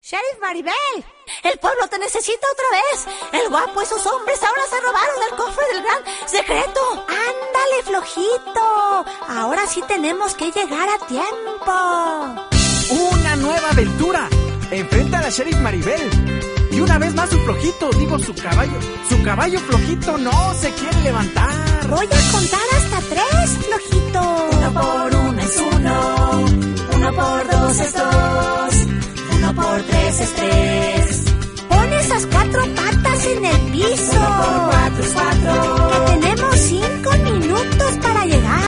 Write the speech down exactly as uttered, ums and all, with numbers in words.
Sheriff Maribel, el pueblo te necesita otra vez. El guapo y sus hombres ahora se robaron el cofre del gran secreto. Ándale, flojito. Ahora sí tenemos que llegar a tiempo. Una nueva aventura. Enfrenta a la Sheriff Maribel. Y una vez más su flojito, digo su caballo. Su caballo flojito no se quiere levantar. Voy a contar hasta tres, flojito. Uno por uno es uno. Uno por dos es dos.